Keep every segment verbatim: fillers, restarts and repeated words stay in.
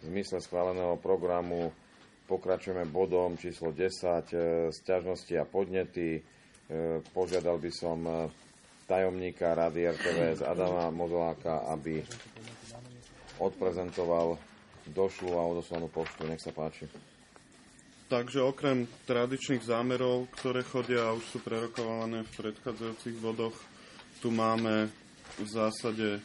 zmysle schváleného programu pokračujeme bodom číslo desať, sťažnosti a podnety. Požiadal by som tajomníka Rady er té vé es Adama Mozoláka, aby odprezentoval došlú a odoslanú poštu. Nech sa páči. Takže okrem tradičných zámerov, ktoré chodia a už sú prerokované v predchádzajúcich bodoch, tu máme v zásade e,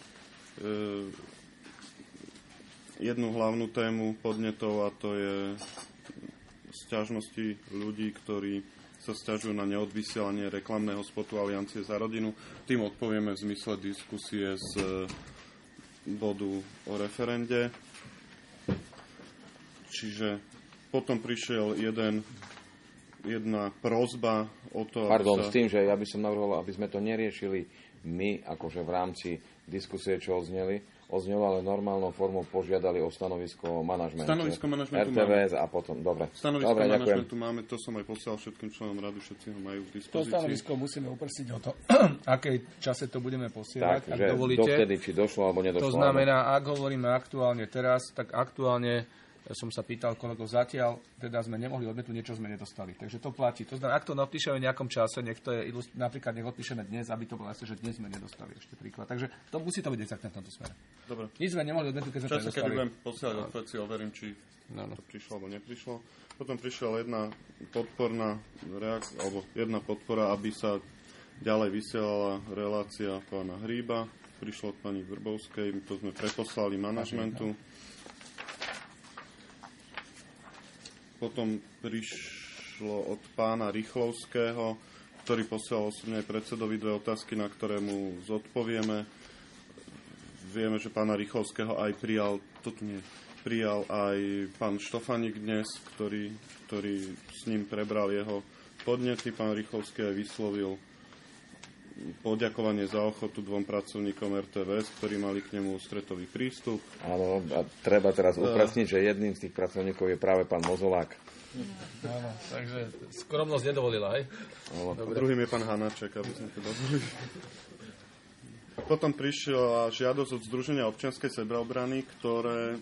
jednu hlavnú tému podnetov, a to je sťažnosti ľudí, ktorí sa sťažujú na neodvysielanie reklamného spotu Aliancie za rodinu. Tým odpovieme v zmysle diskusie z bodu o referende. Čiže potom prišiel jeden, jedna prosba o to... Pardon, sa... s tým, že ja by som navrhol, aby sme to neriešili my, akože v rámci diskusie, čo odzneli, odznelo, ale normálnou formou požiadali o stanovisko manažmentu. Stanovisko manažmentu er té vé es a potom, dobre. Stanovisko dobre, manažmentu máme, to som aj posielal všetkým členom rady, všetci ho majú k dispozícii. To stanovisko musíme uprsiť o to, akej čase to budeme posielať, Tak, ak že dovolíte. dovtedy, či došlo alebo nedošlo. To znamená, ak hovoríme aktuálne teraz, tak aktuálne som sa pýtal kolegov zatiaľ, teda sme nemohli odmietnúť, niečo sme nedostali. Takže to platí. To znamená, ak to napíšeme v nejakom čase, nech to je, napríklad nech odpíšeme dnes, aby to bolo jasné, že dnes sme nedostali ešte príklad. Takže to musí to byť exaktne v tomto smere. Dobre. Nič sme nemohli odmietnúť, keď sme to nedostali. nedostali. Keď budem posielať odpoveď, si overím, či no, no. to prišlo alebo neprišlo. Potom prišla jedna podporná reakcia, alebo jedna podpora, aby sa ďalej vysielala relácia pána Hríba. Prišlo od pani Vrbovskej, to sme preposlali manažmentu. Potom prišlo od pána Rychlovského, ktorý posielal osobne predsedovi dve otázky, na ktoré mu zodpovieme. Vieme, že pána Rychlovského aj prijal, to tu nie, prijal aj pán Štofaník dnes, ktorý, ktorý s ním prebral jeho podnety. Pán Rychlovský aj vyslovil poďakovanie za ochotu dvom pracovníkom er té vé es, ktorí mali k nemu ústretový prístup. Áno, a treba teraz upresniť, že jedným z tých pracovníkov je práve pán Mozolák. Áno, takže skromnosť nedovolila, hej? Druhým je pán Hanáček, aby sme to dovolili. Potom prišla žiadosť od Združenia občianskej sebeobrany, ktoré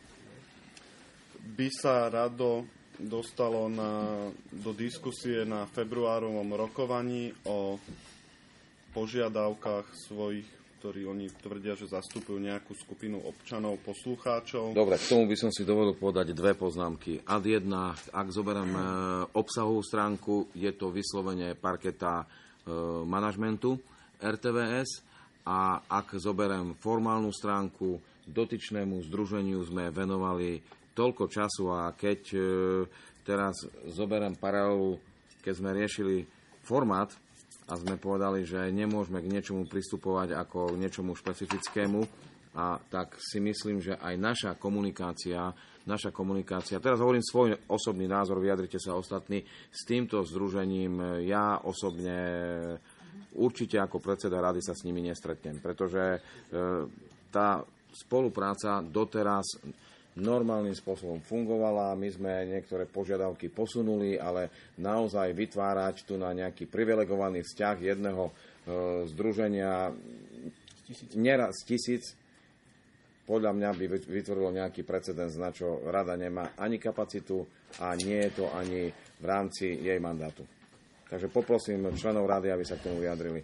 by sa rado dostalo na, do diskusie na februárovom rokovaní o požiadavkách svojich, ktorí oni tvrdia, že zastupujú nejakú skupinu občanov, poslucháčov. Dobre, k tomu by som si dovolil povedať dve poznámky. Ad jedna, ak zoberiem e, obsahovú stránku, je to vyslovene parketa e, manažmentu er té vé es, a ak zoberiem formálnu stránku, dotyčnému združeniu sme venovali toľko času, a keď e, teraz zoberiem paralelu, keď sme riešili formát, a sme povedali, že nemôžeme k niečomu pristupovať ako k niečomu špecifickému, a tak si myslím, že aj naša komunikácia, naša komunikácia, teraz hovorím svoj osobný názor, vyjadrite sa ostatní, s týmto združením ja osobne určite ako predseda rady sa s nimi nestretnem, pretože tá spolupráca doteraz normálnym spôsobom fungovala, my sme niektoré požiadavky posunuli, ale naozaj vytvárať tu na nejaký privilegovaný vzťah jedného e, združenia neraz tisíc, podľa mňa by vytvorilo nejaký precedens, na čo rada nemá ani kapacitu a nie je to ani v rámci jej mandátu. Takže poprosím členov rady, aby sa k tomu vyjadrili.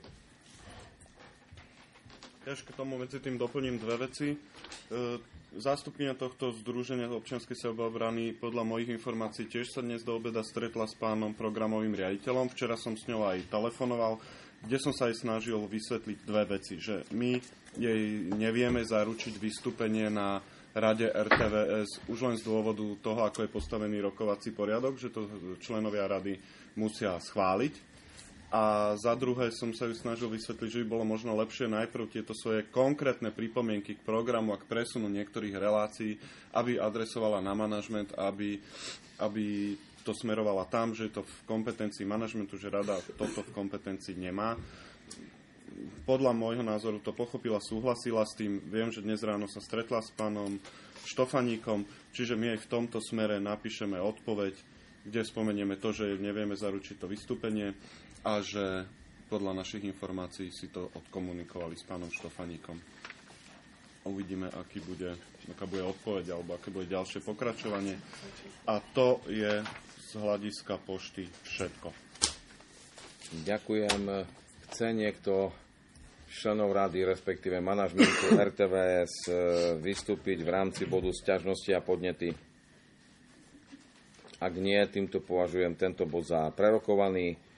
Ja k tomu medzi tým doplním dve veci. E, Zástupkyňa tohto združenia občianskej sebeobrany podľa mojich informácií tiež sa dnes do obeda stretla s pánom programovým riaditeľom. Včera som s ňou aj telefonoval, kde som sa aj snažil vysvetliť dve veci. Že my jej nevieme zaručiť vystúpenie na rade er té vé es už len z dôvodu toho, ako je postavený rokovací poriadok, že to členovia rady musia schváliť. A za druhé som sa ju snažil vysvetliť, že by bolo možno lepšie najprv tieto svoje konkrétne pripomienky k programu a k presunu niektorých relácií, aby adresovala na manažment, aby, aby to smerovala tam, že je to v kompetencii manažmentu, že rada toto v kompetencii nemá. Podľa môjho názoru to pochopila, súhlasila s tým. Viem, že dnes ráno sa stretla s pánom Štofaníkom, čiže my aj v tomto smere napíšeme odpoveď, kde spomenieme to, že nevieme zaručiť to vystúpenie a že podľa našich informácií si to odkomunikovali s pánom Štofaníkom. uvidíme, aký bude, aká bude odpoveď alebo aké bude ďalšie pokračovanie. A to je z hľadiska pošty všetko. Ďakujem. Chce niekto členov rady, respektíve manažmentu er té vé es vystúpiť v rámci bodu sťažnosti a podnety? Ak nie, týmto považujem tento bod za prerokovaný.